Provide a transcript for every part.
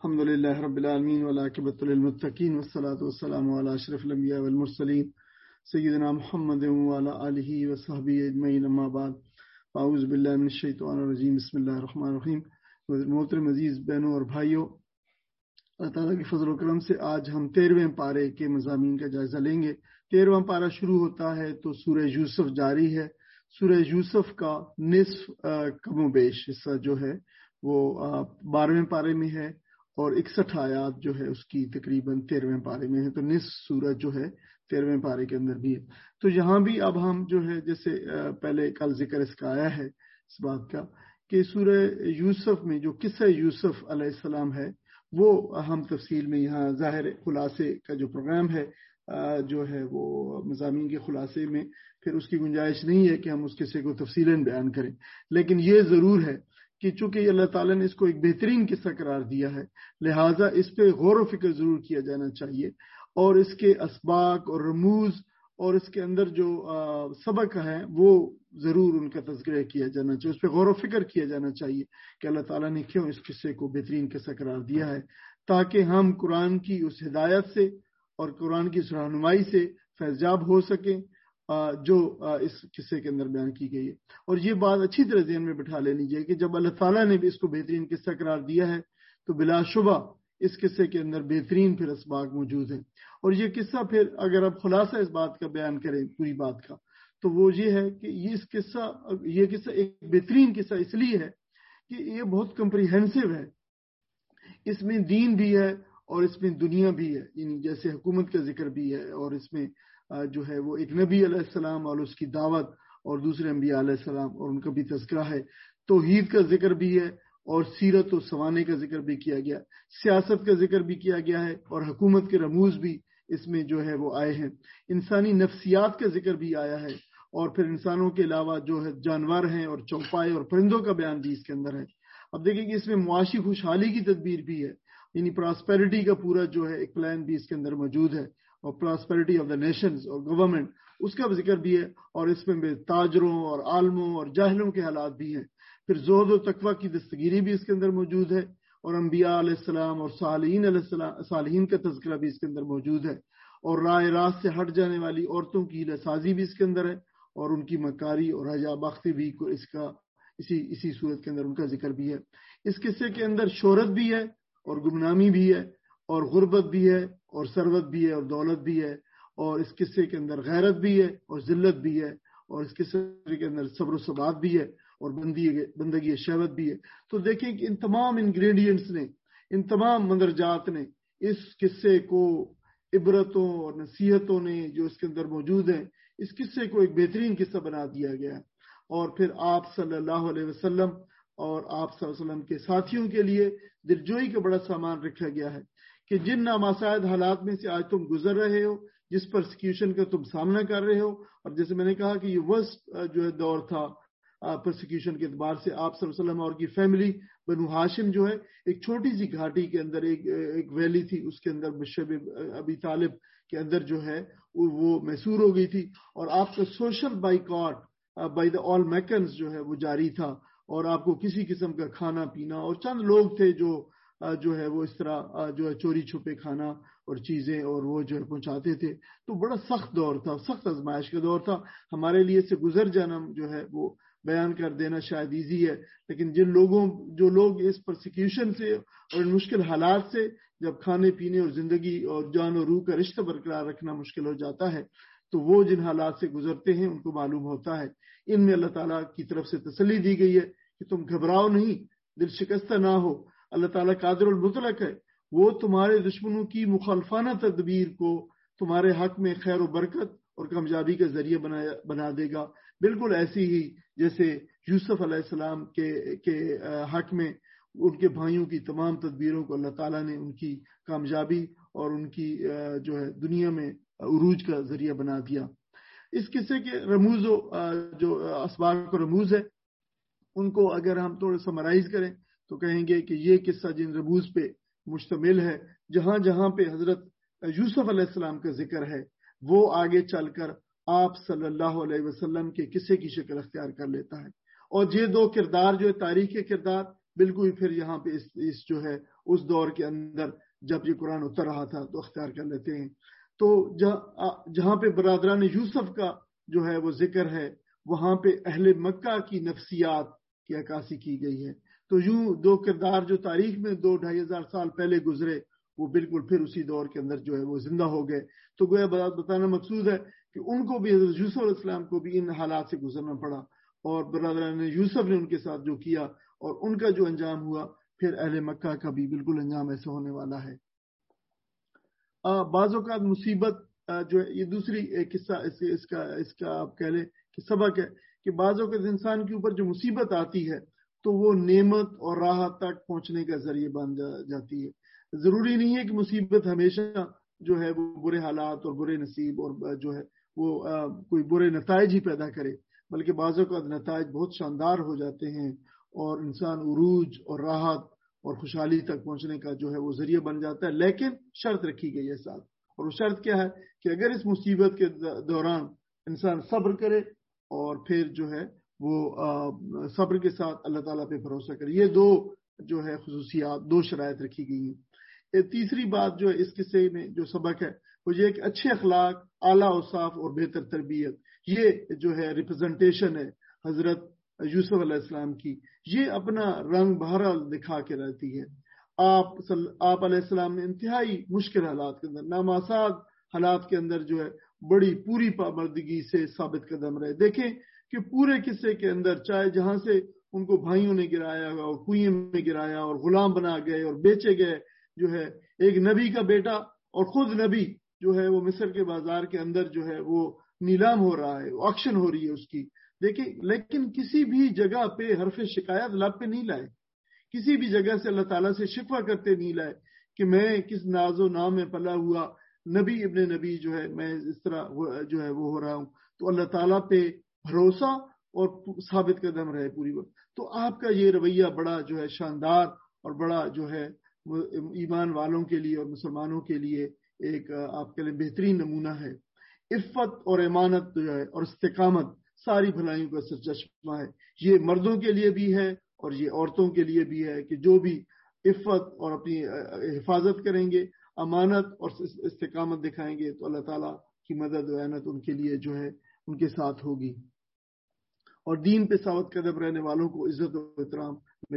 الحمد لله رب العالمين والعاقبة للمتقين والصلاة والسلام على أشرف الأنبياء والمرسلين سيدنا محمد وعلى آله وصحبه أجمعين أما بعد أعوذ بالله من الشیطان الرجیم بسم اللہ الرحمن الرحیم. محترم عزیز بہنوں اور بھائیوں، اللہ تعالیٰ کے فضل و کرم سے آج ہم 13ویں پارے کے مضامین کا جائزہ لیں گے. 13واں پارہ شروع ہوتا ہے تو سورہ یوسف جاری ہے. سورہ یوسف کا نصف کم و بیش حصہ جو ہے وہ 12ویں پارے میں ہے اور 61 آیات جو ہے اس کی تقریباً 13ویں پارے میں ہے، تو نصف سورج جو ہے 13ویں پارے کے اندر بھی ہے. تو یہاں بھی اب ہم جو ہے جیسے پہلے کل ذکر اس کا آیا ہے اس بات کا کہ سورہ یوسف میں جو قصہ یوسف علیہ السلام ہے وہ ہم تفصیل میں یہاں ظاہر خلاصے کا جو پروگرام ہے جو ہے وہ مضامین کے خلاصے میں پھر اس کی گنجائش نہیں ہے کہ ہم اس قصے کو تفصیلاً بیان کریں، لیکن یہ ضرور ہے کہ چونکہ اللہ تعالیٰ نے اس کو ایک بہترین قصہ قرار دیا ہے لہٰذا اس پہ غور و فکر ضرور کیا جانا چاہیے اور اس کے اسباق اور رموز اور اس کے اندر جو سبق ہیں وہ ضرور ان کا تذکرہ کیا جانا چاہیے، اس پہ غور و فکر کیا جانا چاہیے کہ اللہ تعالیٰ نے کیوں اس قصے کو بہترین قصہ قرار دیا ہے، تاکہ ہم قرآن کی اس ہدایت سے اور قرآن کی اس رہنمائی سے فیضیاب ہو سکیں جو اس قصے کے اندر بیان کی گئی ہے. اور یہ بات اچھی طرح ذہن میں بٹھا لینی چاہیے کہ جب اللہ تعالیٰ نے بھی اس کو بہترین قصہ قرار دیا ہے تو بلا شبہ اس قصے کے اندر بہترین پھر اسباق موجود ہیں. اور یہ قصہ پھر اگر آپ خلاصہ اس بات کا بیان کریں پوری بات کا تو وہ یہ ہے کہ یہ قصہ ایک بہترین قصہ اس لیے ہے کہ یہ بہت کمپریہنسو ہے. اس میں دین بھی ہے اور اس میں دنیا بھی ہے، یعنی جیسے حکومت کا ذکر بھی ہے اور اس میں جو ہے وہ ایک نبی علیہ السلام اور اس کی دعوت اور دوسرے انبیاء علیہ السلام اور ان کا بھی تذکرہ ہے، توحید کا ذکر بھی ہے اور سیرت و سوانے کا ذکر بھی کیا گیا، سیاست کا ذکر بھی کیا گیا ہے اور حکومت کے رموز بھی اس میں جو ہے وہ آئے ہیں، انسانی نفسیات کا ذکر بھی آیا ہے اور پھر انسانوں کے علاوہ جو ہے جانور ہیں اور چوپائے اور پرندوں کا بیان بھی اس کے اندر ہے. اب دیکھیں کہ اس میں معاشی خوشحالی کی تدبیر بھی ہے، یعنی پراسپیرٹی کا پورا جو ہے ایک پلان بھی اس کے اندر موجود ہے اور پراسپیرٹی آف دا نیشنز اور گورنمنٹ اس کا ذکر بھی ہے اور اس میں تاجروں اور عالموں اور جاہلوں کے حالات بھی ہیں. پھر زہد و تقوی کی دستگیری بھی اس کے اندر موجود ہے اور انبیاء علیہ السلام اور صالحین کا تذکرہ بھی اس کے اندر موجود ہے اور راہ راست سے ہٹ جانے والی عورتوں کی حیلہ سازی بھی اس کے اندر ہے اور ان کی مکاری اور حجا بختی بھی اسی صورت کے اندر ان کا ذکر بھی ہے. اس قصے کے اندر شہرت بھی ہے اور گمنامی بھی ہے اور غربت بھی ہے اور ثروت بھی ہے اور دولت بھی ہے اور اس قصے کے اندر غیرت بھی ہے اور ذلت بھی ہے اور اس قصے کے اندر صبر و ثبات بھی ہے اور بندگی شہوت بھی ہے. تو دیکھیں کہ ان تمام انگریڈینٹس نے، ان تمام مندرجات نے اس قصے کو عبرتوں اور نصیحتوں نے جو اس کے اندر موجود ہیں اس قصے کو ایک بہترین قصہ بنا دیا گیا ہے. اور پھر آپ صلی اللہ علیہ وسلم اور آپ صلی اللہ علیہ وسلم کے ساتھیوں کے لیے دلجوئی کا بڑا سامان رکھا گیا ہے کہ جن نامساعد حالات میں سے آج تم گزر رہے ہو، جس پرسیکیوشن کا تم سامنا کر رہے ہو، اور جیسے میں نے کہا کہ یہ ورسٹ جو ہے دور تھا پرسیکیوشن کے اعتبار سے، آپ صلی اللہ علیہ وسلم اور کی فیملی بنو ہاشم جو ہے ایک چھوٹی سی گھاٹی کے اندر ایک ویلی تھی، اس کے اندر بشب ابی طالب کے اندر جو ہے وہ محصور ہو گئی تھی اور آپ کا social boycott by the all میکنز جو ہے وہ جاری تھا اور آپ کو کسی قسم کا کھانا پینا اور چند لوگ تھے جو ہے وہ اس طرح جو ہے چوری چھپے کھانا اور چیزیں اور وہ جو ہے پہنچاتے تھے. تو بڑا سخت دور تھا، سخت آزمائش کا دور تھا. ہمارے لیے سے گزر جانا جو ہے وہ بیان کر دینا شاید ایزی ہے، لیکن جو لوگ اس پرسیکیوشن سے اور ان مشکل حالات سے جب کھانے پینے اور زندگی اور جان و روح کا رشتہ برقرار رکھنا مشکل ہو جاتا ہے تو وہ جن حالات سے گزرتے ہیں ان کو معلوم ہوتا ہے. ان میں اللہ تعالیٰ کی طرف سے تسلی دی گئی ہے کہ تم گھبراؤ نہیں، دل شکستہ نہ ہو. اللہ تعالیٰ قادر المطلق ہے، وہ تمہارے دشمنوں کی مخالفانہ تدبیر کو تمہارے حق میں خیر و برکت اور کامیابی کا ذریعہ بنا دے گا. بالکل ایسی ہی جیسے یوسف علیہ السلام کے حق میں ان کے بھائیوں کی تمام تدبیروں کو اللہ تعالیٰ نے ان کی کامیابی اور ان کی جو ہے دنیا میں عروج کا ذریعہ بنا دیا. اس قصے کے رموز جو اسباق و رموز ہے ان کو اگر ہم تھوڑا سمرائز کریں تو کہیں گے کہ یہ قصہ جن رموز پہ مشتمل ہے، جہاں جہاں پہ حضرت یوسف علیہ السلام کا ذکر ہے وہ آگے چل کر آپ صلی اللہ علیہ وسلم کے قصے کی شکل اختیار کر لیتا ہے. اور یہ دو کردار جو ہے تاریخ کے کردار بالکل پھر یہاں پہ اس جو ہے اس دور کے اندر جب یہ قرآن اتر رہا تھا تو اختیار کر لیتے ہیں. تو جہاں پہ برادران یوسف کا جو ہے وہ ذکر ہے وہاں پہ اہل مکہ کی نفسیات کی عکاسی کی گئی ہے. تو یوں دو کردار جو تاریخ میں 2-2,500 سال پہلے گزرے وہ بالکل پھر اسی دور کے اندر جو ہے وہ زندہ ہو گئے. تو گویا بتانا مقصود ہے کہ ان کو بھی حضرت یوسف علیہ السلام کو بھی ان حالات سے گزرنا پڑا اور برادران یوسف نے ان کے ساتھ جو کیا اور ان کا جو انجام ہوا پھر اہل مکہ کا بھی بالکل انجام ایسے ہونے والا ہے. بعض اوقات مصیبت جو ہے یہ دوسری ایک قصہ اس کا آپ کہہ لیں کہ سبق ہے کہ بعض اوقات انسان کے اوپر جو مصیبت آتی ہے تو وہ نعمت اور راحت تک پہنچنے کا ذریعہ بن جاتی ہے. ضروری نہیں ہے کہ مصیبت ہمیشہ جو ہے وہ برے حالات اور برے نصیب اور جو ہے وہ کوئی برے نتائج ہی پیدا کرے، بلکہ بعض اوقات نتائج بہت شاندار ہو جاتے ہیں اور انسان عروج اور راحت اور خوشحالی تک پہنچنے کا جو ہے وہ ذریعہ بن جاتا ہے. لیکن شرط رکھی گئی ہے ساتھ، اور وہ شرط کیا ہے کہ اگر اس مصیبت کے دوران انسان صبر کرے اور پھر جو ہے وہ صبر کے ساتھ اللہ تعالیٰ پہ بھروسہ کرے. یہ دو جو ہے خصوصیات، دو شرائط رکھی گئی ہیں. تیسری بات جو ہے اس قصے میں جو سبق ہے وہ یہ کہ اچھے اخلاق، اعلیٰ اوصاف اور بہتر تربیت یہ جو ہے ریپرزنٹیشن ہے حضرت یوسف علیہ السلام کی، یہ اپنا رنگ بہرحال دکھا کے رہتی ہے. آپ علیہ السلام نے انتہائی مشکل حالات کے اندر، نامآسان حالات کے اندر جو ہے بڑی پوری پابندگی سے ثابت قدم رہے. دیکھیں کہ پورے قصے کے اندر چاہے جہاں سے ان کو بھائیوں نے گرایا اور کنویں میں گرایا اور غلام بنا گئے اور بیچے گئے، جو ہے ایک نبی کا بیٹا اور خود نبی جو ہے وہ مصر کے بازار کے اندر جو ہے وہ نیلام ہو رہا ہے، آکشن ہو رہی ہے اس کی. دیکھیں لیکن کسی بھی جگہ پہ حرف شکایت لب پہ نہیں لائے، کسی بھی جگہ سے اللہ تعالیٰ سے شکوہ کرتے نہیں لائے کہ میں کس ناز و نام میں پلا ہوا نبی ابن نبی جو ہے میں اس طرح جو ہے وہ ہو رہا ہوں. تو اللہ تعالیٰ پہ بھروسہ اور ثابت قدم رہے پوری وقت. تو آپ کا یہ رویہ بڑا جو ہے شاندار اور بڑا جو ہے ایمان والوں کے لیے اور مسلمانوں کے لیے ایک آپ کے لیے بہترین نمونہ ہے. عفت اور امانت جو ہے اور استقامت ساری بھلائیوں کا سرچشمہ ہے. یہ مردوں کے لیے بھی ہے اور یہ عورتوں کے لیے بھی ہے کہ جو بھی عفت اور اپنی حفاظت کریں گے، امانت اور استقامت دکھائیں گے تو اللہ تعالیٰ کی مدد و اعنت ان کے لیے جو ہے ان کے ساتھ ہوگی، اور دین پہ ثابت قدم رہنے والوں کو عزت و احترام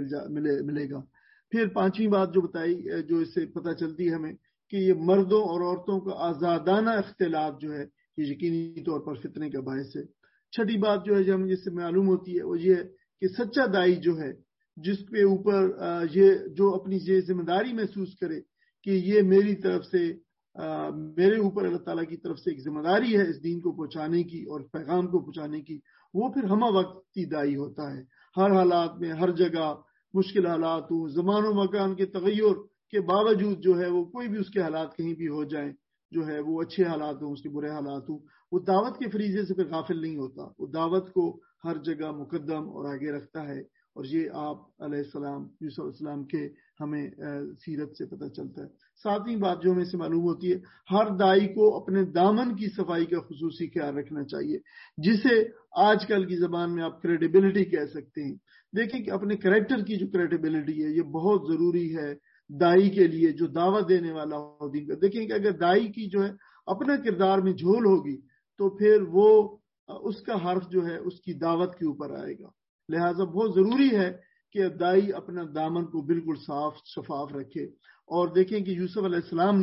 ملے گا. پھر پانچویں بات جو بتائی جو اس سے پتہ چلتی ہے ہمیں کہ یہ مردوں اور عورتوں کا آزادانہ اختلاط جو ہے یہ یقینی طور پر فتنے کا باعث ہے. چھٹی بات جو ہے جو ہمیں جس سے معلوم ہوتی ہے وہ یہ ہے کہ سچا دائی جو ہے جس کے اوپر یہ جو اپنی یہ ذمہ داری محسوس کرے کہ یہ میری طرف سے میرے اوپر اللہ تعالیٰ کی طرف سے ایک ذمہ داری ہے اس دین کو پہنچانے کی اور پیغام کو پہنچانے کی، وہ پھر ہمہ وقتی دائی ہوتا ہے. ہر حالات میں، ہر جگہ مشکل حالات ہوں، زمان و مکان کے تغیر کے باوجود جو ہے وہ کوئی بھی اس کے حالات کہیں بھی ہو جائیں، جو ہے وہ اچھے حالات ہوں، اس کے برے حالات ہوں، وہ دعوت کے فریضے سے پھر غافل نہیں ہوتا. وہ دعوت کو ہر جگہ مقدم اور آگے رکھتا ہے، اور یہ آپ علیہ السلام یوسف علیہ السلام کے ہمیں سیرت سے پتہ چلتا ہے. ساتویں بات جو ہمیں سے معلوم ہوتی ہے ہر دائی کو اپنے دامن کی صفائی کا خصوصی خیال رکھنا چاہیے، جسے آج کل کی زبان میں آپ کریڈیبلٹی کہہ سکتے ہیں. دیکھیں کہ اپنے کریکٹر کی جو کریڈیبلٹی ہے یہ بہت ضروری ہے دائی کے لیے جو دعوت دینے والا ہو دین کا. دیکھیں کہ اگر دائی کی جو ہے اپنا کردار میں جھول ہوگی تو پھر وہ اس کا حرف جو ہے اس کی دعوت کے اوپر آئے گا. لہٰذا بہت ضروری ہے کہ دائی اپنا دامن کو بالکل صاف شفاف رکھے. اور دیکھیں کہ یوسف علیہ السلام نے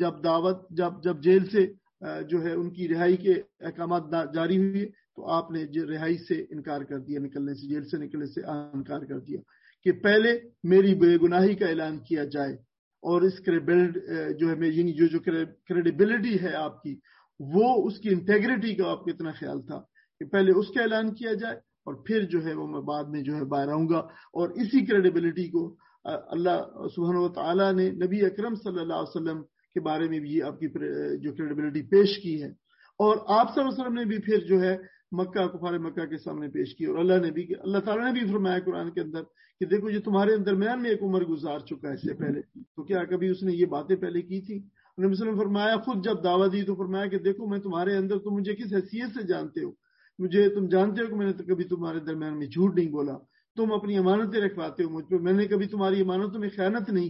جب جیل سے جو ہے ان کی رہائی کے احکامات جاری ہوئے تو آپ نے رہائی سے انکار کر دیا، نکلنے سے، جیل سے نکلنے سے انکار کر دیا کہ پہلے میری بے گناہی کا اعلان کیا جائے. اور اس جو ہے یعنی جو کریڈیبلٹی ہے آپ کی، وہ اس کی انٹیگریٹی کا آپ کو اتنا خیال تھا کہ پہلے اس کا اعلان کیا جائے اور پھر جو ہے وہ میں بعد میں جو ہے باہر آؤں گا. اور اسی کریڈیبلٹی کو اللہ سبحانہ و تعالیٰ نے نبی اکرم صلی اللہ علیہ وسلم کے بارے میں بھی آپ کی جو کریڈیبلٹی پیش کی ہے، اور آپ صلی اللہ علیہ وسلم نے بھی پھر جو ہے کفار مکہ کے سامنے پیش کی. اور اللہ تعالیٰ نے بھی فرمایا قرآن کے اندر کہ دیکھو یہ تمہارے درمیان میں ایک عمر گزار چکا ہے اس سے پہلے، تو کیا کبھی اس نے یہ باتیں پہلے کی تھی؟ نبی صلی اللہ علیہ وسلم فرمایا، خود جب دعوت دی تو فرمایا کہ دیکھو میں تمہارے اندر، تم مجھے کس حیثیت سے جانتے ہو، تم جانتے ہو کہ میں نے کبھی تمہارے درمیان میں جھوٹ نہیں بولا، تم اپنی امانتیں رکھواتے ہو مجھ پہ، میں نے کبھی تمہاری امانتوں میں خیانت نہیں کی.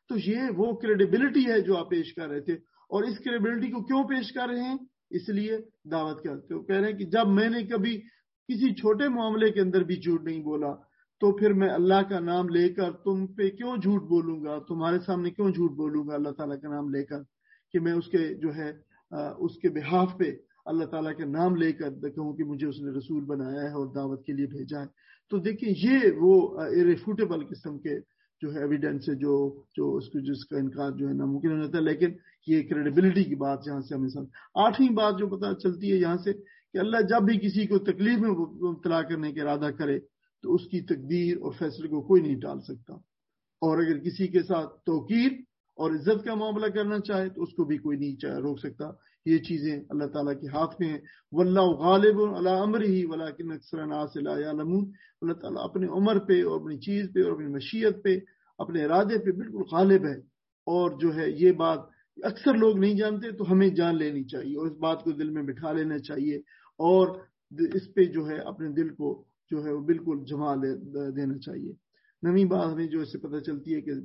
تو یہ وہ کریڈیبلٹی ہے جو آپ پیش کر رہے تھے. اور اس کریڈیبلٹی کو کیوں پیش کر رہے ہیں؟ اس لیے دعوت کرتے ہو. کہہ رہے ہیں کہ جب میں نے کبھی کسی چھوٹے معاملے کے اندر بھی جھوٹ نہیں بولا تو پھر میں اللہ کا نام لے کر تم پہ کیوں جھوٹ بولوں گا, تمہارے سامنے کیوں جھوٹ بولوں گا اللہ تعالیٰ کا نام لے کر, کہ میں اس کے جو ہے اس کے بہاف پہ اللہ تعالیٰ کا نام لے کر کہوں کہ مجھے اس نے رسول بنایا ہے اور دعوت کے لیے بھیجا ہے. تو دیکھیں یہ وہ irrefutable قسم کے جو ہے ایویڈنس ہے جو اس کو جس کا انکار جو ہے ناممکن ہو جاتا ہے. لیکن یہ کریڈیبلٹی کی بات یہاں سے ہمیں سمجھ. 8ویں بات جو پتہ چلتی ہے یہاں سے کہ اللہ جب بھی کسی کو تکلیف میں مبتلا کرنے کا ارادہ کرے تو اس کی تقدیر اور فیصلے کو کوئی نہیں ٹال سکتا, اور اگر کسی کے ساتھ توقیر اور عزت کا معاملہ کرنا چاہے تو اس کو بھی کوئی نہیں روک سکتا. یہ چیزیں اللہ تعالیٰ کے ہاتھ میں ہیں. واللہ غالب علی امرہ ولکن اکثر الناس لا یعلمون. اللہ تعالیٰ اپنے عمر پہ اور اپنی چیز پہ اور اپنی مشیت پہ اپنے ارادے پہ بالکل غالب ہے, اور جو ہے یہ بات اکثر لوگ نہیں جانتے. تو ہمیں جان لینی چاہیے اور اس بات کو دل میں بٹھا لینا چاہیے, اور اس پہ جو ہے اپنے دل کو جو ہے وہ بالکل جما دینا چاہیے. 9ویں بات ہمیں جو اس سے پتہ چلتی ہے کہ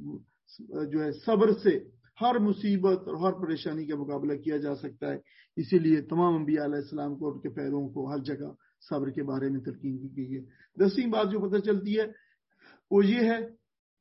جو ہے صبر سے ہر مصیبت اور ہر پریشانی کا مقابلہ کیا جا سکتا ہے. اسی لیے تمام انبیاء علیہ السلام کو ان کے پیروں کو ہر جگہ صبر کے بارے میں تلقین کی گئی ہے. 10ویں بات جو پتہ چلتی ہے وہ یہ ہے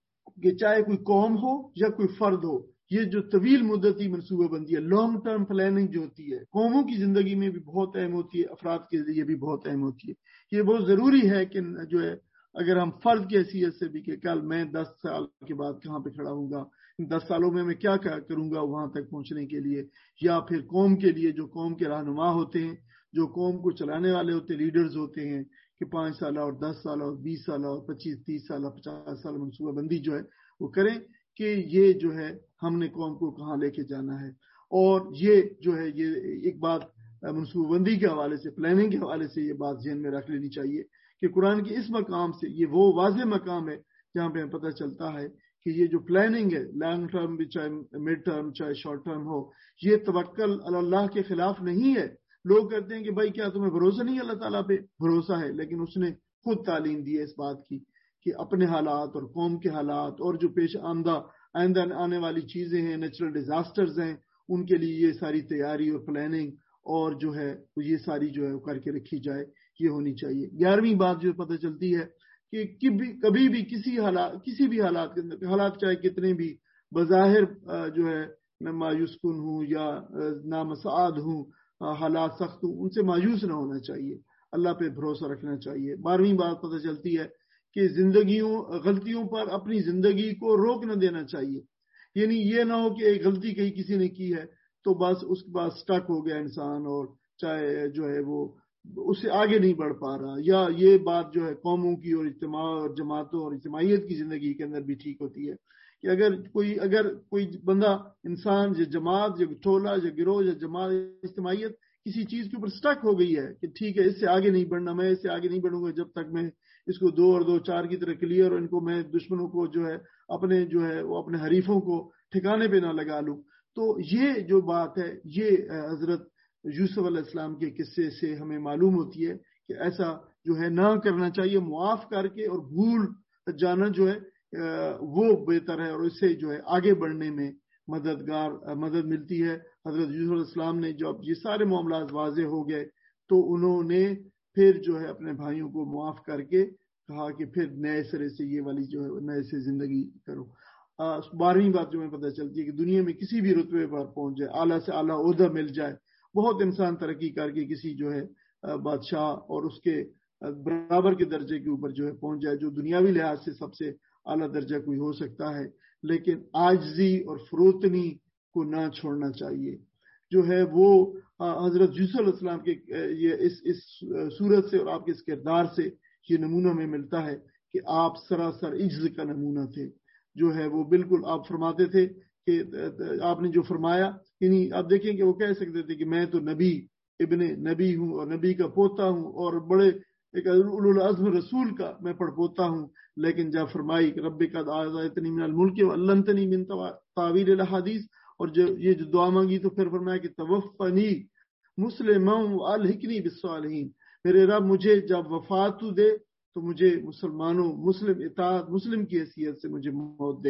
کہ چاہے کوئی قوم ہو یا کوئی فرد ہو, یہ جو طویل مدتی منصوبہ بندی ہے, لانگ ٹرم پلاننگ جو ہوتی ہے, قوموں کی زندگی میں بھی بہت اہم ہوتی ہے, افراد کے لیے بھی بہت اہم ہوتی ہے. یہ بہت ضروری ہے کہ جو ہے اگر ہم فرد کی حیثیت سے بھی کہ کل میں 10 سال کے بعد کہاں پہ کھڑا ہوں گا, 10 سالوں میں کیا کروں گا وہاں تک پہنچنے کے لیے, یا پھر قوم کے لیے جو قوم کے رہنما ہوتے ہیں, جو قوم کو چلانے والے ہوتے ہیں, لیڈرز ہوتے ہیں, کہ 5 سالہ اور 10 سالہ اور 20 سالہ اور 25-30 سالہ 50 سالہ منصوبہ بندی جو ہے وہ کریں کہ یہ جو ہے ہم نے قوم کو کہاں لے کے جانا ہے. اور یہ جو ہے یہ ایک بات منصوبہ بندی کے حوالے سے, پلاننگ کے حوالے سے یہ بات ذہن میں رکھ لینی چاہیے کہ قرآن کے اس مقام سے یہ وہ واضح مقام ہے جہاں پہ ہمیں پتہ چلتا ہے کہ یہ جو پلاننگ ہے, لانگ ٹرم بھی چاہے مڈ ٹرم چاہے شارٹ ٹرم ہو, یہ توکل اللہ کے خلاف نہیں ہے. لوگ کہتے ہیں کہ بھائی کیا تمہیں بھروسہ نہیں, اللہ تعالیٰ پہ بھروسہ ہے, لیکن اس نے خود تعلیم دی ہے اس بات کی کہ اپنے حالات اور قوم کے حالات اور جو پیش آئندہ آنے والی چیزیں ہیں, نیچرل ڈیزاسٹرز ہیں, ان کے لیے یہ ساری تیاری اور پلاننگ اور جو ہے یہ ساری جو ہے کر کے رکھی جائے, یہ ہونی چاہیے. 11ویں بات جو پتہ چلتی ہے کہ کبھی بھی کسی بھی حالات کے اندر, حالات چاہے کتنے بھی بظاہر جو ہے مایوس کن ہوں یا نامساعد ہوں, حالات سخت ہوں, ان سے مایوس نہ ہونا چاہیے, اللہ پہ بھروسہ رکھنا چاہیے. 12ویں بات پتہ چلتی ہے کہ غلطیوں پر اپنی زندگی کو روک نہ دینا چاہیے. یعنی یہ نہ ہو کہ ایک غلطی کہیں کسی نے کی ہے تو بس اس کے بعد سٹک ہو گیا انسان, اور چاہے جو ہے وہ اس سے آگے نہیں بڑھ پا رہا. یا یہ بات جو ہے قوموں کی اور اجتماع اور جماعتوں اور اجتماعیت کی زندگی کے اندر بھی ٹھیک ہوتی ہے کہ اگر کوئی بندہ, انسان یا جماعت یا ٹولہ یا گروہ یا جماعت اجتماعیت کسی چیز کے اوپر سٹک ہو گئی ہے کہ ٹھیک ہے اس سے آگے نہیں بڑھنا, میں اس سے آگے نہیں بڑھوں گا جب تک میں اس کو 2 اور 2 4 کی طرح کلیئر, اور ان کو میں دشمنوں کو جو ہے اپنے جو ہے وہ اپنے حریفوں کو ٹھکانے پہ نہ لگا لوں. تو یہ جو بات ہے یہ حضرت یوسف علیہ السلام کے قصے سے ہمیں معلوم ہوتی ہے کہ ایسا جو ہے نہ کرنا چاہیے. معاف کر کے اور بھول جانا جو ہے وہ بہتر ہے, اور اس سے جو ہے آگے بڑھنے میں مدد ملتی ہے. حضرت یوسف علیہ السلام نے جب یہ سارے معاملات واضح ہو گئے تو انہوں نے پھر جو ہے اپنے بھائیوں کو معاف کر کے کہا کہ پھر نئے سرے سے یہ والی جو ہے نئے سے زندگی کرو. 12ویں بات جو ہمیں پتہ چلتی ہے کہ دنیا میں کسی بھی رتبے پر پہنچ جائے, اعلیٰ سے اعلیٰ عہدہ مل جائے, بہت انسان ترقی کر کے کسی جو ہے بادشاہ اور اس کے برابر کے درجے کے اوپر جو ہے پہنچ جائے, جو دنیاوی لحاظ سے سب سے اعلیٰ درجہ کوئی ہو سکتا ہے, لیکن عاجزی اور فروتنی کو نہ چھوڑنا چاہیے. جو ہے وہ حضرت یوسف علیہ السلام کے یہ اس صورت سے اور آپ کے اس کردار سے یہ نمونہ ہمیں ملتا ہے کہ آپ سراسر عجز کا نمونہ تھے. جو ہے وہ بالکل آپ فرماتے تھے کہ آپ نے جو فرمایا, یعنی آپ دیکھیں کہ وہ کہہ سکتے تھے کہ میں تو ابن نبی ہوں اور نبی کا پوتا ہوں اور بڑے ایک اولو العزم رسول کا میں پڑپوتا ہوں, لیکن جب فرمائی کہ رب قد آتانی من الملک وعلمتنی من تاویل الاحادیث, اور یہ جو دعا مانگی تو پھر فرمایا کہ توفنی مسلما والحقنی بالصالحین, میرے رب مجھے جب وفات تو دے تو مجھے مسلم اطاعت مسلم کی حیثیت سے مجھے موت دے.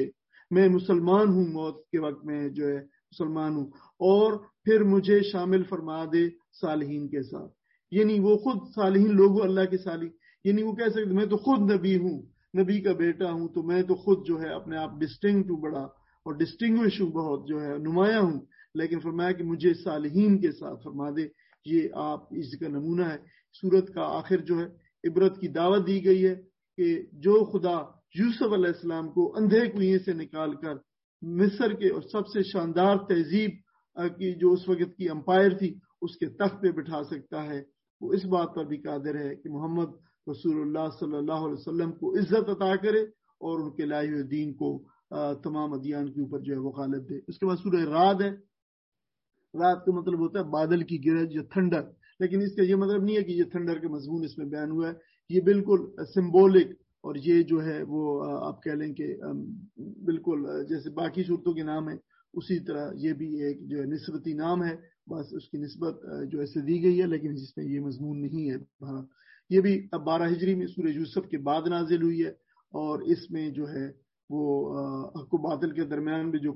میں مسلمان ہوں، موت کے وقت میں جو ہے مسلمان ہوں، اور پھر مجھے شامل فرما دے صالحین کے ساتھ. یعنی وہ خود صالحین لوگوں، اللہ کے صالح، یعنی وہ کہہ سکتے میں تو خود نبی ہوں، نبی کا بیٹا ہوں، تو میں تو خود جو ہے اپنے آپ ڈسٹنکٹ ہوں بڑا، اور ڈسٹنگوش ہوں بہت، جو ہے نمایاں ہوں. لیکن فرمایا کہ مجھے صالحین کے ساتھ فرما دے. یہ آپ اس کا نمونہ ہے. سورت کا آخر جو ہے عبرت کی دعوت دی گئی ہے کہ جو خدا یوسف علیہ السلام کو اندھے کنویں سے نکال کر مصر کے اور سب سے شاندار تہذیب کی جو اس وقت کی امپائر تھی اس کے تخت پہ بٹھا سکتا ہے، وہ اس بات پر بھی قادر ہے کہ محمد رسول اللہ صلی اللہ علیہ وسلم کو عزت عطا کرے اور ان کے لائے ہوئے دین کو تمام ادیان کے اوپر جو ہے وہ غالب دے. اس کے بعد سورہ رعد ہے. رات کا مطلب ہوتا ہے بادل کی گرج یا تھنڈر، لیکن اس کا یہ مطلب نہیں ہے کہ یہ تھنڈر کا مضمون اس میں بیان ہوا ہے. یہ بالکل سمبولک، اور یہ جو ہے وہ آپ کہہ لیں کہ بالکل جیسے باقی صورتوں کے نام ہیں اسی طرح یہ بھی ایک جو ہے نسبتی نام ہے، بس اس کی نسبت جو ایسے دی گئی ہے، لیکن جس میں یہ مضمون نہیں ہے. یہ بھی 12 ہجری میں سورہ یوسف کے بعد نازل ہوئی ہے، اور اس میں جو ہے وہ حق و باطل کے درمیان بھی جو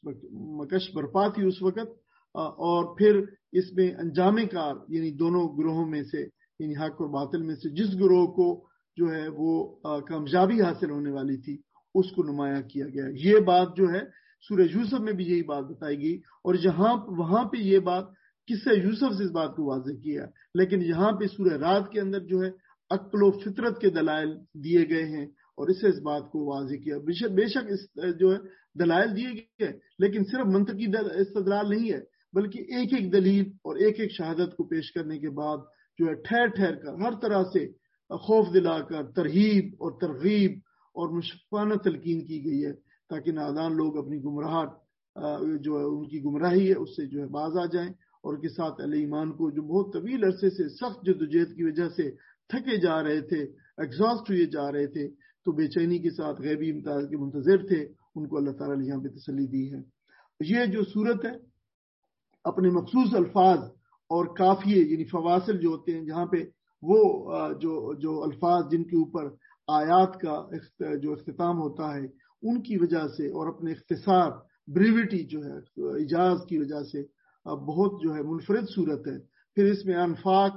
مکش برپا تھی اس وقت، اور پھر اس میں انجام کار یعنی دونوں گروہوں میں سے، یعنی حق اور باطل میں سے جس گروہ کو جو ہے وہ کامیابی حاصل ہونے والی تھی اس کو نمایاں کیا گیا. یہ بات جو ہے سورہ یوسف میں بھی یہی بات بتائی گئی، اور وہاں پہ یہ بات قصہ یوسف سے اس بات کو واضح کیا، لیکن یہاں پہ سورہ رعد کے اندر جو ہے عقل و فطرت کے دلائل دیے گئے ہیں، اور اس سے اس بات کو واضح کیا. بے شک اس جو ہے دلائل دیے گئے، لیکن صرف منطقی استدلال نہیں ہے، بلکہ ایک ایک دلیل اور ایک ایک شہادت کو پیش کرنے کے بعد جو ہے ٹھہر ٹھہر کر ہر طرح سے خوف دلا کر ترغیب اور ترغیب اور مشفقانہ تلقین کی گئی ہے، تاکہ نادان لوگ اپنی گمراہٹ جو ہے ان کی گمراہی ہے اس سے جو ہے باز آ جائیں، اور کے ساتھ اہل ایمان کو جو بہت طویل عرصے سے سخت جدوجہد کی وجہ سے تھکے جا رہے تھے، ایگزاسٹ ہوئے جا رہے تھے، تو بے چینی کے ساتھ غیبی امتیاز کے منتظر تھے، ان کو اللہ تعالیٰ نے یہاں پہ تسلی دی ہے. یہ جو صورت ہے اپنے مخصوص الفاظ اور کافیے یعنی فواصل جو ہوتے ہیں، جہاں پہ وہ جو الفاظ جن کے اوپر آیات کا جو اختتام ہوتا ہے ان کی وجہ سے، اور اپنے اختصار بریوٹی جو ہے اجاز کی وجہ سے بہت جو ہے منفرد صورت ہے. پھر اس میں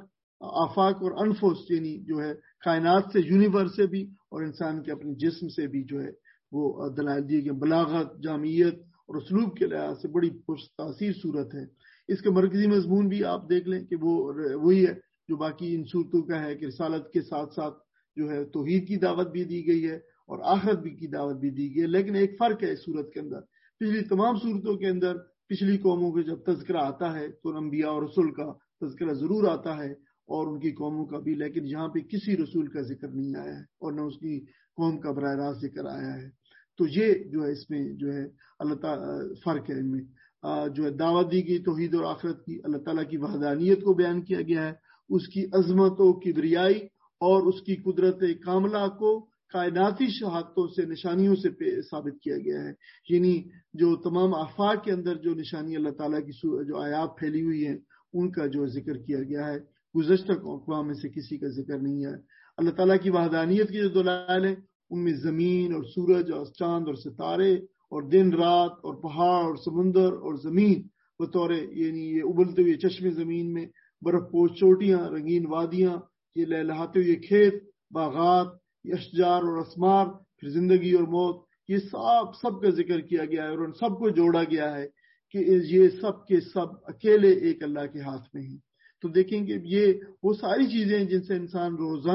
آفاق اور انفس یعنی جو ہے کائنات سے، یونیورس سے بھی، اور انسان کے اپنے جسم سے بھی جو ہے وہ دلائل دیے گئے. بلاغت، جامعیت اور اسلوب کے لحاظ سے بڑی تاثیر صورت ہے. اس کا مرکزی مضمون بھی آپ دیکھ لیں کہ وہی ہے جو باقی ان صورتوں کا ہے، کہ رسالت کے ساتھ ساتھ جو ہے توحید کی دعوت بھی دی گئی ہے اور آخرت بھی کی دعوت بھی دی گئی ہے. لیکن ایک فرق ہے اس صورت کے اندر، پچھلی تمام صورتوں کے اندر پچھلی قوموں کے جب تذکرہ آتا ہے تو انبیاء اور رسول کا تذکرہ ضرور آتا ہے، اور ان کی قوموں کا بھی، لیکن یہاں پہ کسی رسول کا ذکر نہیں آیا ہے اور نہ اس کی قوم کا براہ راست ذکر آیا ہے. تو یہ جو ہے اس میں جو ہے اللہ تعالیٰ فرق ہے. ان میں جو ہے دعوت دی گئی توحید اور آخرت کی، اللہ تعالیٰ کی وحدانیت کو بیان کیا گیا ہے، اس کی عظمت و کبریائی اور اس کی قدرت کاملہ کو کائناتی شہادتوں سے، نشانیوں سے ثابت کیا گیا ہے. یعنی جو تمام آفاق کے اندر جو نشانی اللہ تعالیٰ کی جو آیات پھیلی ہوئی ہیں ان کا جو ذکر کیا گیا ہے. گزشتہ اقوام میں سے کسی کا ذکر نہیں ہے. اللہ تعالیٰ کی وحدانیت کی جو دلائل ہیں ان میں زمین اور سورج اور چاند اور ستارے اور دن رات اور پہاڑ اور سمندر اور زمین بطور یعنی یہ ابلتے ہوئے چشمے زمین میں، برف پوش چوٹیاں، رنگین وادیاں، یہ لہلہاتے ہوئے کھیت، باغات، یہ اشجار اور اسمار، پھر زندگی اور موت، یہ سب کا ذکر کیا گیا ہے، اور ان سب کو جوڑا گیا ہے کہ یہ سب کے سب اکیلے ایک اللہ کے ہاتھ میں ہیں. تو دیکھیں کہ یہ وہ ساری چیزیں جن سے انسان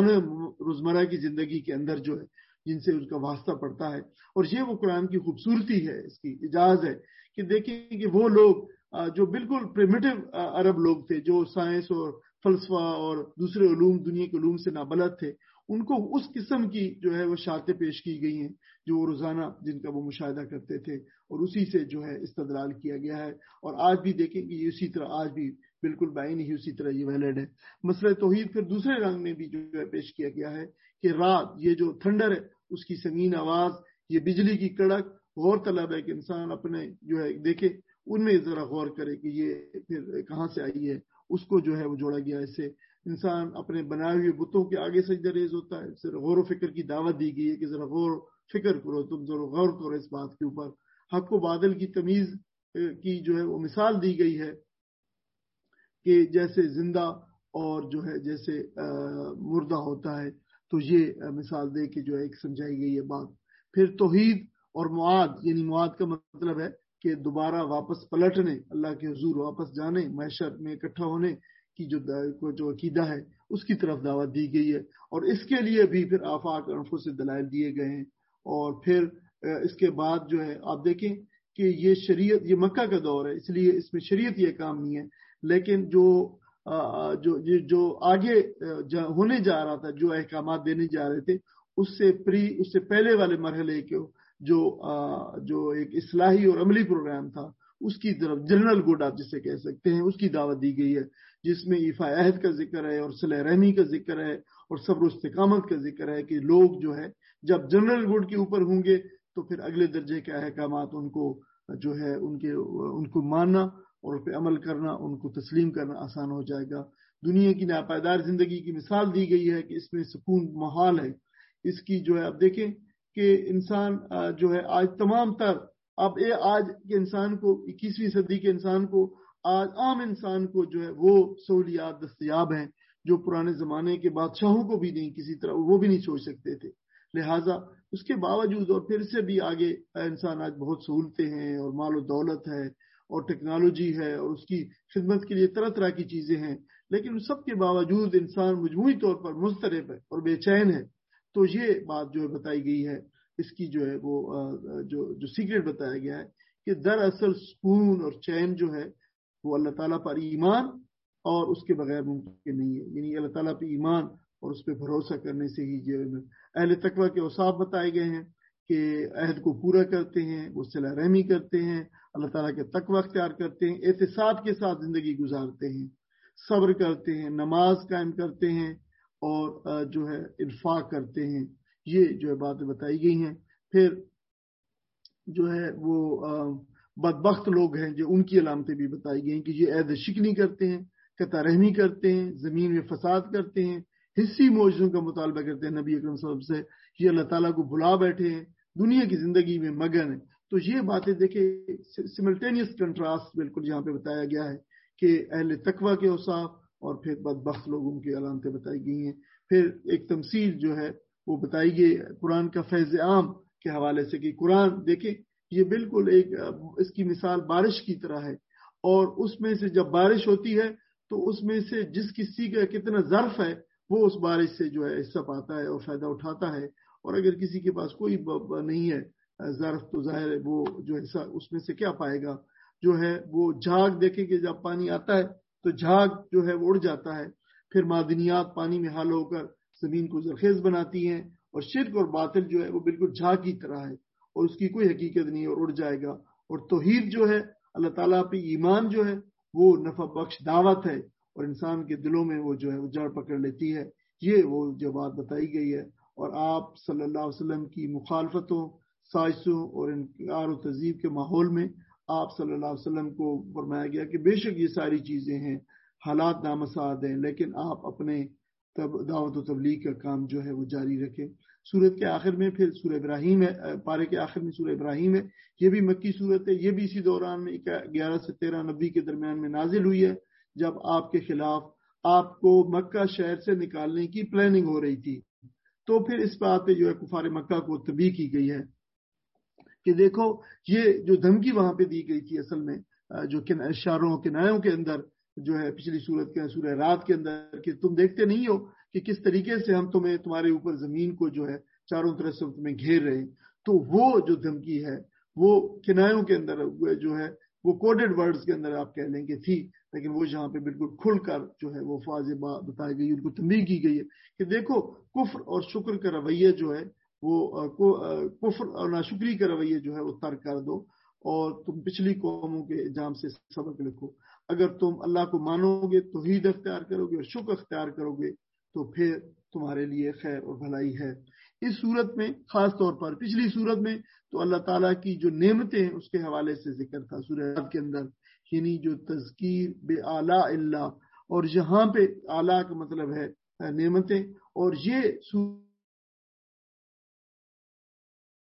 روزمرہ کی زندگی کے اندر جو ہے جن سے اس کا واسطہ پڑتا ہے، اور یہ وہ قرآن کی خوبصورتی ہے، اس کی اجاز ہے کہ دیکھیں کہ وہ لوگ جو بالکل پریمیٹو عرب لوگ تھے، جو سائنس اور فلسفہ اور دوسرے علوم، دنیا کے علوم سے نابلد تھے، ان کو اس قسم کی جو ہے وہ شارطیں پیش کی گئی ہیں جو وہ روزانہ جن کا وہ مشاہدہ کرتے تھے، اور اسی سے جو ہے استدلال کیا گیا ہے. اور آج بھی دیکھیں کہ یہ اسی طرح آج بھی بالکل بعین ہی اسی طرح یہ ویلڈ ہے. مسئلہ توحید پھر دوسرے رنگ میں بھی جو ہے پیش کیا گیا ہے کہ رات، یہ جو تھنڈر ہے، اس کی سنگین آواز، یہ بجلی کی کڑک، غور طلب ہے کہ انسان اپنے جو ہے دیکھے، ان میں ذرا غور کرے کہ یہ پھر کہاں سے آئی ہے. اس کو جو ہے وہ جوڑا گیا. اس سے انسان اپنے بنائے ہوئے بتوں کے آگے سجدہ ریز ہوتا ہے. صرف غور و فکر کی دعوت دی گئی ہے کہ ذرا غور فکر کرو، تم ضرور غور کرو اس بات کے اوپر. حق و باطل کی تمیز کی جو ہے وہ مثال دی گئی ہے کہ جیسے زندہ اور جو ہے جیسے مردہ ہوتا ہے، تو یہ مثال دے کے جو ہے ایک سمجھائی گئی ہے بات. پھر توحید اور معاد، یعنی معاد کا مطلب ہے کہ دوبارہ واپس پلٹنے، اللہ کے حضور واپس جانے، محشر میں اکٹھا ہونے کی جو عقیدہ ہے اس کی طرف دعوت دی گئی ہے. اور اس کے لیے بھی پھر آفاق انفس سے دلائل دیے گئے ہیں. اور پھر اس کے بعد جو ہے آپ دیکھیں کہ یہ شریعت، یہ مکہ کا دور ہے، اس لیے اس میں شریعت یہ کام نہیں ہے، لیکن جو آگے ہونے جا رہا تھا، جو احکامات دینے جا رہے تھے، اس سے پہلے والے مرحلے کے جو ایک اصلاحی اور عملی پروگرام تھا، اس کی طرف جنرل گڈ آپ جسے کہہ سکتے ہیں، اس کی دعوت دی گئی ہے، جس میں ایفا عہد کا ذکر ہے اور صلح رحمی کا ذکر ہے اور صبر و استقامت کا ذکر ہے کہ لوگ جو ہے جب جنرل گڈ کے اوپر ہوں گے تو پھر اگلے درجے کے احکامات ان کو جو ہے ان کو ماننا اور اس پہ عمل کرنا، ان کو تسلیم کرنا آسان ہو جائے گا. دنیا کی ناپائیدار زندگی کی مثال دی گئی ہے کہ اس میں سکون محال ہے. اس کی جو ہے اب دیکھیں کہ انسان جو ہے آج تمام تر آج کے انسان کو، 21ویں صدی کے انسان کو، آج عام انسان کو جو ہے وہ سہولیات دستیاب ہیں جو پرانے زمانے کے بادشاہوں کو بھی نہیں کسی طرح وہ بھی نہیں سوچ سکتے تھے. لہٰذا اس کے باوجود اور پھر سے بھی آگے انسان آج بہت سہولتیں ہیں اور مال و دولت ہے اور ٹیکنالوجی ہے اور اس کی خدمت کے لیے طرح طرح کی چیزیں ہیں، لیکن سب کے باوجود انسان مجموعی طور پر مضطرب ہے اور بے چین ہے. تو یہ بات جو ہے بتائی گئی ہے، اس کی جو ہے وہ جو سیکریٹ بتایا گیا ہے کہ دراصل سکون اور چین جو ہے وہ اللہ تعالیٰ پر ایمان اور اس کے بغیر ممکن نہیں ہے. یعنی اللہ تعالیٰ پہ ایمان اور اس پہ بھروسہ کرنے سے ہی جو اہل تقویٰ کے اوصاف بتائے گئے ہیں کہ عہد کو پورا کرتے ہیں، وہ صلہ رحمی کرتے ہیں، اللہ تعالیٰ کے تقویٰ اختیار کرتے ہیں، احتساب کے ساتھ زندگی گزارتے ہیں، صبر کرتے ہیں، نماز قائم کرتے ہیں اور جو ہے انفاق کرتے ہیں. یہ جو ہے باتیں بتائی گئی ہیں. پھر جو ہے وہ بدبخت لوگ ہیں جو ان کی علامتیں بھی بتائی گئی ہیں کہ یہ عہد شکنی کرتے ہیں، قطع رحمی کرتے ہیں، زمین میں فساد کرتے ہیں، حصی معجزوں کا مطالبہ کرتے ہیں نبی اکرم صلی اللہ علیہ وسلم سے، یہ اللہ تعالیٰ کو بھلا بیٹھے ہیں، دنیا کی زندگی میں مگن ہیں. تو یہ باتیں دیکھیں سملٹینیس کنٹراسٹ بالکل یہاں پہ بتایا گیا ہے کہ اہل تقویٰ کے اوصاف اور پھر بدبخت لوگوں کی علامتیں بتائی گئی ہیں. پھر ایک تمثیل جو ہے وہ بتائی گئی قرآن کا فیض عام کے حوالے سے کہ قرآن دیکھیں یہ بالکل اس کی مثال بارش کی طرح ہے، اور اس میں سے جب بارش ہوتی ہے تو اس میں سے جس کسی کا کتنا ظرف ہے وہ اس بارش سے جو ہے حصہ پاتا ہے اور فائدہ اٹھاتا ہے، اور اگر کسی کے پاس کوئی نہیں ہے ظرف تو ظاہر ہے وہ جو حصہ اس میں سے کیا پائے گا. جو ہے وہ جھاگ دیکھیں کہ جب پانی آتا ہے تو جھاگ جو ہے وہ اڑ جاتا ہے، پھر معدنیات پانی میں حل ہو کر زمین کو زرخیز بناتی ہیں، اور شرک اور باطل جو ہے وہ بالکل جھاگ کی طرح ہے اور اس کی کوئی حقیقت نہیں اور اڑ جائے گا. اور توحید جو ہے اللہ تعالیٰ پہ ایمان جو ہے وہ نفع بخش دعوت ہے اور انسان کے دلوں میں وہ جو ہے وہ جڑ پکڑ لیتی ہے. یہ وہ جو بات بتائی گئی ہے. اور آپ صلی اللہ علیہ وسلم کی مخالفتوں، سازشوں اور انکار و تہذیب کے ماحول میں آپ صلی اللہ علیہ وسلم کو فرمایا گیا کہ بے شک یہ ساری چیزیں ہیں، حالات نامساعد ہیں، لیکن آپ اپنے دعوت و تبلیغ کا کام جو ہے وہ جاری رکھیں. سورت کے آخر میں پھر سورہ ابراہیم ہے، پارے کے آخر میں سورہ ابراہیم ہے، یہ بھی مکی سورت ہے، یہ بھی اسی دوران میں 11 سے 13 نبی کے درمیان میں نازل ہوئی ہے، جب آپ کے خلاف آپ کو مکہ شہر سے نکالنے کی پلاننگ ہو رہی تھی. تو پھر اس بات پہ جو ہے کفار مکہ کو تنبیہ کی گئی ہے کہ دیکھو یہ جو دھمکی وہاں پہ دی گئی تھی اصل میں جو اشاروں کنایوں کے اندر جو ہے پچھلی سورت کے سورہ رات کے اندر کہ تم دیکھتے نہیں ہو کہ کس طریقے سے ہم تمہارے اوپر زمین کو جو ہے چاروں طرف سے تمہیں گھیر رہے ہیں. تو وہ جو دھمکی ہے وہ کنایوں کے اندر جو ہے وہ کوڈڈ ورڈز کے اندر آپ کہہ لیں گے تھی، لیکن وہ جہاں پہ بالکل کھل کر جو ہے وہ واضح بتائی گئی، ان کو تنبیہ کی گئی ہے کہ دیکھو کفر اور شکر کا رویہ جو ہے وہ کفر اور ناشکری کا رویہ جو ہے وہ ترک کر دو اور تم پچھلی قوموں کے الزام سے سبق لکھو. اگر تم اللہ کو مانو گے، توحید اختیار کرو گے اور شکر اختیار کرو گے تو پھر تمہارے لیے خیر اور بھلائی ہے. اس صورت میں خاص طور پر پچھلی صورت میں تو اللہ تعالیٰ کی جو نعمتیں ہیں اس کے حوالے سے ذکر تھا سورہ رات کے اندر، یعنی جو تذکیر بے آلاء اللہ، اور یہاں پہ آلاء کا مطلب ہے نعمتیں، اور یہ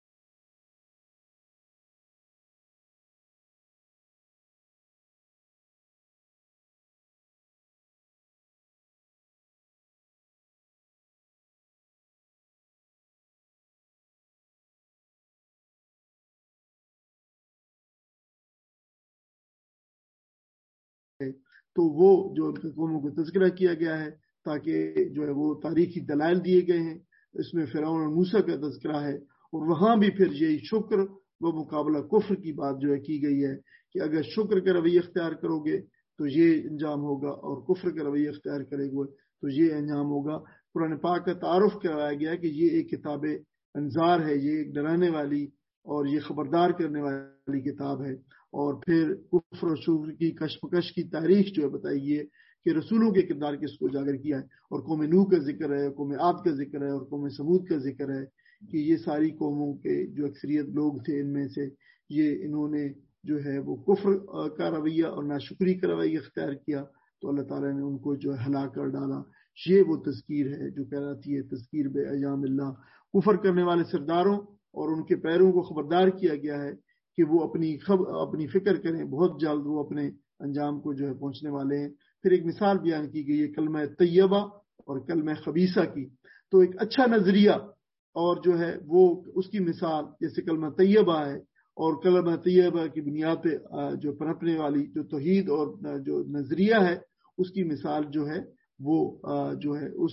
تو وہ جو ان کی قوموں کو تذکرہ کیا گیا ہے تاکہ جو ہے وہ تاریخی دلائل دیے گئے ہیں. اس میں فرعون اور موسیٰ کا تذکرہ ہے, اور وہاں بھی پھر یہی شکر و مقابلہ کفر کی بات جو ہے کی گئی ہے کہ اگر شکر کا رویہ اختیار کرو گے تو یہ انجام ہوگا, اور کفر کا رویہ اختیار کرے گے تو یہ انجام ہوگا. قرآن پاک کا تعارف کروایا گیا کہ یہ ایک کتاب انذار ہے, یہ ایک ڈرانے والی اور یہ خبردار کرنے والی کتاب ہے. اور پھر کفر و شکر کی کشمکش کی تاریخ جو ہے بتائی ہے کہ رسولوں کے کردار کس کو اجاگر کیا ہے, اور قوم نوح کا ذکر ہے, قوم عاد کا ذکر ہے, اور قوم سمود کا ذکر ہے کہ یہ ساری قوموں کے جو اکثریت لوگ تھے ان میں سے یہ انہوں نے جو ہے وہ کفر کا رویہ اور ناشکری کا رویہ اختیار کیا, تو اللہ تعالیٰ نے ان کو جو ہے ہلاک کر ڈالا. یہ وہ تذکیر ہے جو کہلاتی ہے تذکیر بے ایام اللہ. کفر کرنے والے سرداروں اور ان کے پیروں کو خبردار کیا گیا ہے کہ وہ اپنی فکر کریں, بہت جلد وہ اپنے انجام کو جو ہے پہنچنے والے ہیں. پھر ایک مثال بیان کی گئی ہے کلمہ طیبہ اور کلمہ خبیثہ کی. تو ایک اچھا نظریہ اور جو ہے وہ اس کی مثال جیسے کلمہ طیبہ ہے, اور کلمہ طیبہ کی بنیاد پہ جو پنپنے والی جو توحید اور جو نظریہ ہے اس کی مثال جو ہے وہ جو ہے اس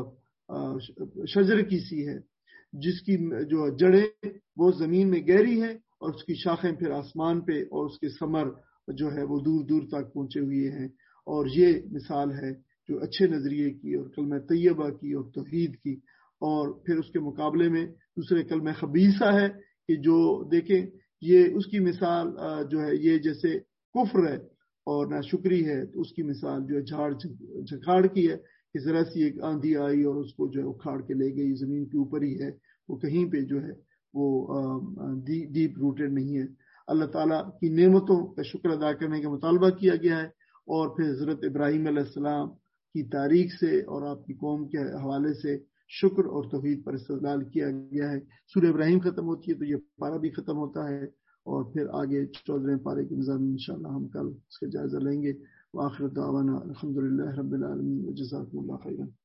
شجر کی سی ہے جس کی جو جڑیں وہ زمین میں گہری ہیں اور اس کی شاخیں پھر آسمان پہ, اور اس کے ثمر جو ہے وہ دور دور تک پہنچے ہوئے ہیں. اور یہ مثال ہے جو اچھے نظریے کی اور کلمہ طیبہ کی اور توحید کی. اور پھر اس کے مقابلے میں دوسرے کلمہ خبیثہ ہے کہ جو دیکھیں یہ اس کی مثال جو ہے یہ جیسے کفر ہے اور ناشکری ہے, تو اس کی مثال جو ہے جھاڑ جھکاڑ کی ہے کہ ذرا سی ایک آندھی آئی اور اس کو جو ہے اکھاڑ کے لے گئی, زمین کے اوپر ہی ہے, وہ کہیں پہ جو ہے وہ ڈیپ روٹڈ نہیں ہے. اللہ تعالیٰ کی نعمتوں کا شکر ادا کرنے کا مطالبہ کیا گیا ہے, اور پھر حضرت ابراہیم علیہ السلام کی تاریخ سے اور آپ کی قوم کے حوالے سے شکر اور توحید پر استدلال کیا گیا ہے. سورہ ابراہیم ختم ہوتی ہے تو یہ پارہ بھی ختم ہوتا ہے, اور پھر آگے 14ویں پارے کے نظام انشاءاللہ ہم کل اس کا جائزہ لیں گے. وآخر دعوانا الحمدللہ رب العالمین, جزاکم اللہ خیرا.